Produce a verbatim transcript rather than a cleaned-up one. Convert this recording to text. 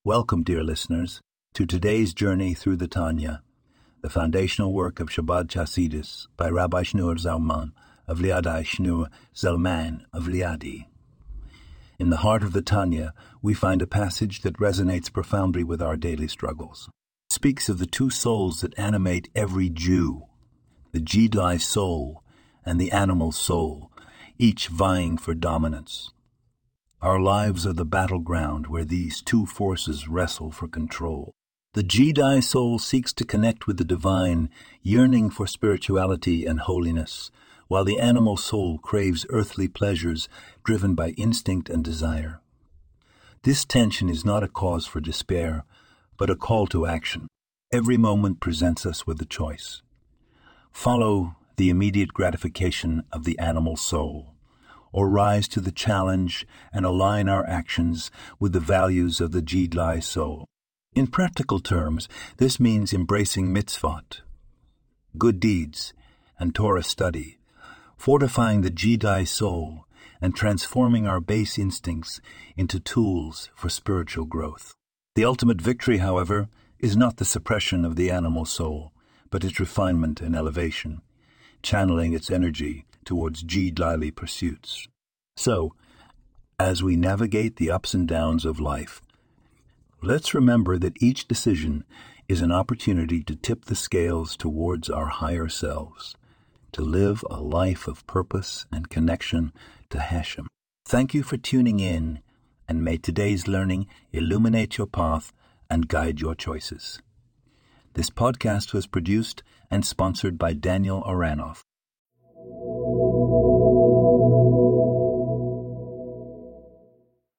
Welcome, dear listeners, to today's journey through the Tanya, the foundational work of Chabad Chasidis by Rabbi Shneur Zalman of Liadi Shneur Zalman of Liadi. In the heart of the Tanya, we find a passage that resonates profoundly with our daily struggles. It speaks of the two souls that animate every Jew, the Jidai soul and the animal soul, each vying for dominance. Our lives are the battleground where these two forces wrestle for control. The Jidai soul seeks to connect with the divine, yearning for spirituality and holiness, while the animal soul craves earthly pleasures driven by instinct and desire. This tension is not a cause for despair, but a call to action. Every moment presents us with a choice. Follow the immediate gratification of the animal soul, or rise to the challenge and align our actions with the values of the Jidai soul. In practical terms, this means embracing mitzvot, good deeds, and Torah study, fortifying the Jidai soul, and transforming our base instincts into tools for spiritual growth. The ultimate victory, however, is not the suppression of the animal soul, but its refinement and elevation, channeling its energy towards Jidai pursuits. So, as we navigate the ups and downs of life, let's remember that each decision is an opportunity to tip the scales towards our higher selves, to live a life of purpose and connection to Hashem. Thank you for tuning in, and may today's learning illuminate your path and guide your choices. This podcast was produced and sponsored by Daniel Aranoff.